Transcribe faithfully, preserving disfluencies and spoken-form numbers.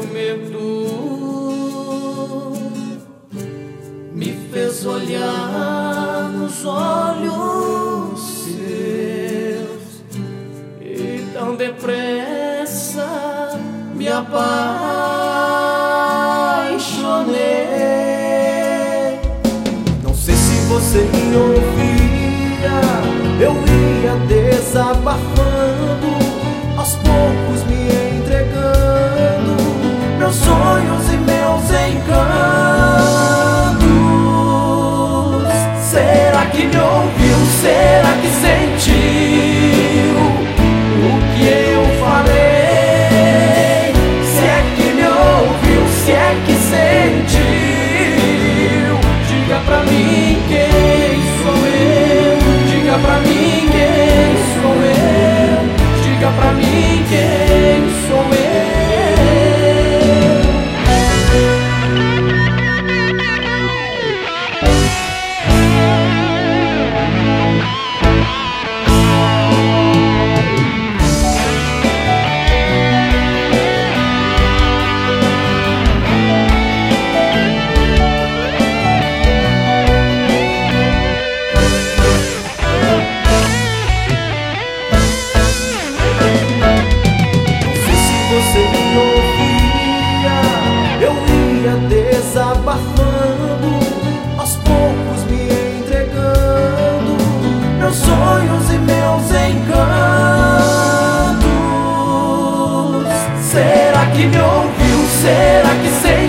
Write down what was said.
meu medo me fez olhar nos olhos seus e tão depressa me apaixonei. Não sei se você me ouvia, eu ia desabafando, aos poucos me entregando meus sonhos e meus encantos. Será que me ouviu? Será que sentiu o que eu falei? Se é que me ouviu, se é que sentiu, diga pra mim quem sou eu. Diga pra mim quem sou eu. Diga pra mim quem sou eu. Você me ouvia, eu ia desabafando, aos poucos me entregando meus sonhos e meus encantos. Será que me ouviu? Será que sei?